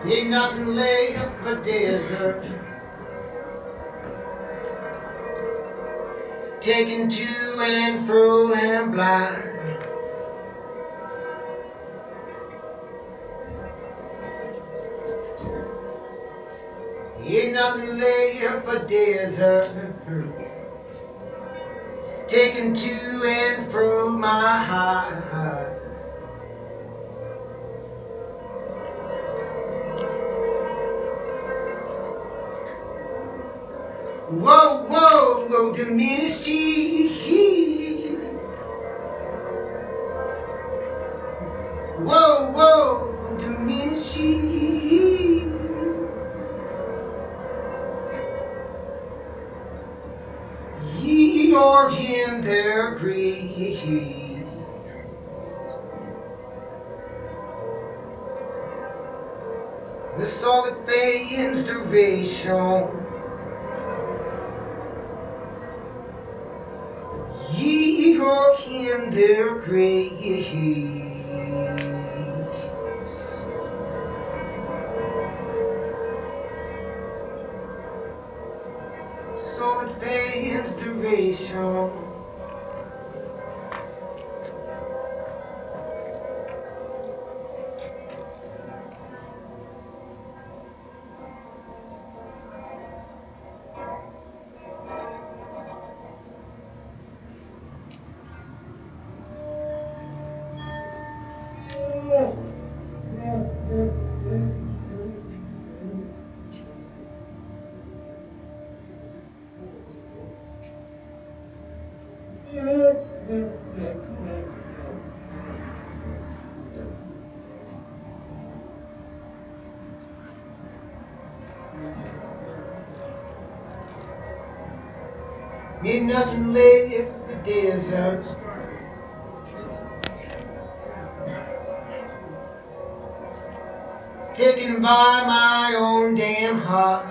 Ain't nothing left but desert, taken to and fro and blind. Ain't nothing left but desert, taken to and fro my heart. Whoa, whoa, whoa, diminished G. Whoa, whoa, diminished G. Ye are in their grave. The solid fades duration. Ye are in their graves. Solid fades duration. Ain't nothing left but desert, taken by my own damn heart.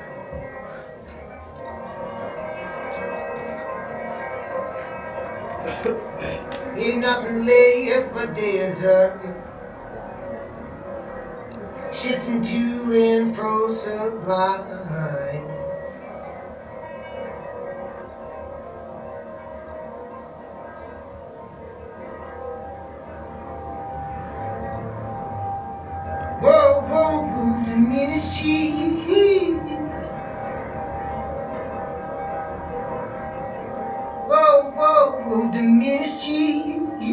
Ain't nothing left but desert, shifting to and fro sublime. Whoa, whoa, whoa, diminished G. Whoa, whoa, whoa, diminished G.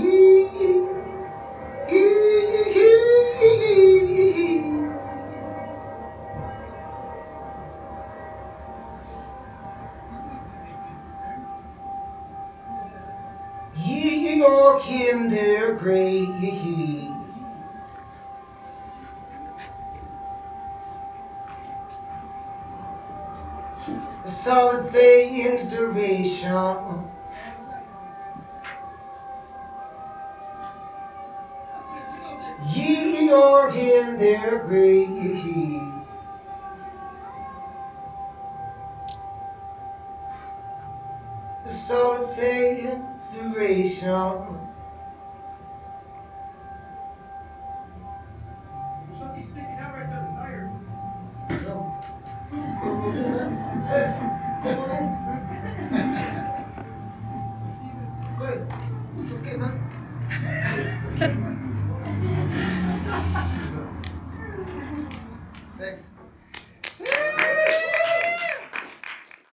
Ye are in their graves. A solid fades duration. Ye are in their graves. A solid fades duration. Good. It's okay, man. Thanks.